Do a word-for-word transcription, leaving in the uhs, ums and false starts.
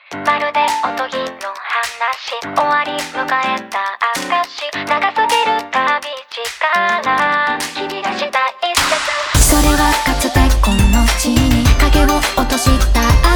まるでおとぎの話、終わり迎えた証、長すぎる旅路から君がした一節、それはかつてこの地に影を落とした